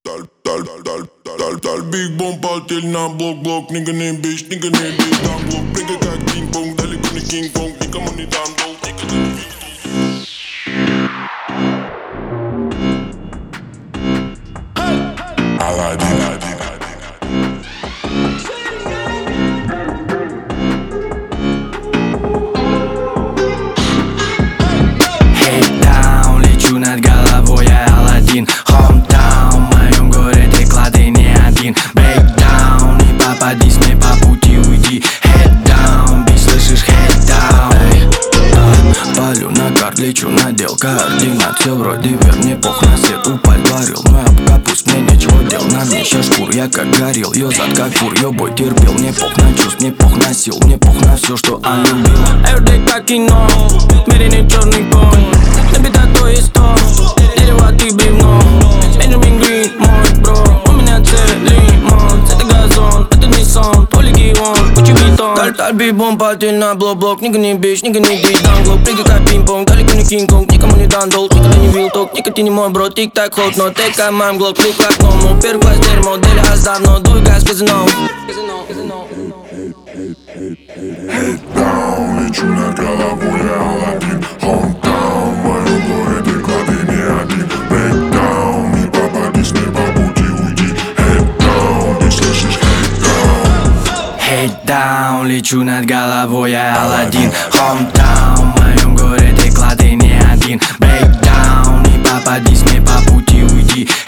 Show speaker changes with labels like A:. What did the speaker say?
A: Дал биг бомб, полетели на блок, нигга не бич, там блок. Прыгай как пинг-понг, далеко не кинг-понг, никому не дам долг, никогда не видел.
B: Над головой я Аладдин. Hometown, в моем городе клады не один. Breakdown, не попадись мне по пути, уйди. Head down, бич, слышишь, head down. Палю на карт, лечу, надел координат. Все вроде верни, пох на свет, упаль варил. Ну об капуст, мне нечего дел. На мне ща шкур, я как горел. Ёзад как фур, ёбой терпел. Мне пох на чувств, мне пох на сил. Мне пох на все, что она любила.
C: Everyday как кино, в мире не черный конь. Набита то есть то, дерево ты бревно. Бенджамин Грин, мой бро. У меня целый монт, это газон, это не сон. Твой легион, куча бетон. Таль бибом, палтель на блок, нигга не бич, нигга не дич, данглок. Прыгай как пинг-понг, далеко не кинг-конг, никому не дан долг. Никогда не вил ток, никогда ты не мой бро. Тик-так ход, но ты как мам глок. Клик как ному, первый класс дерьмо, дели аз давно. Дуй газ, казино.
A: Head down, лечу над головой я Аладдин. Hometown, в моем городе клады не один. Breakdown, не попадись мне по пути, уйди. Head down, ты слышишь, head down.
B: Head down, лечу над головой я Аладдин. Hometown, в моем городе клады не один. Breakdown, не попадись мне по пути, уйди.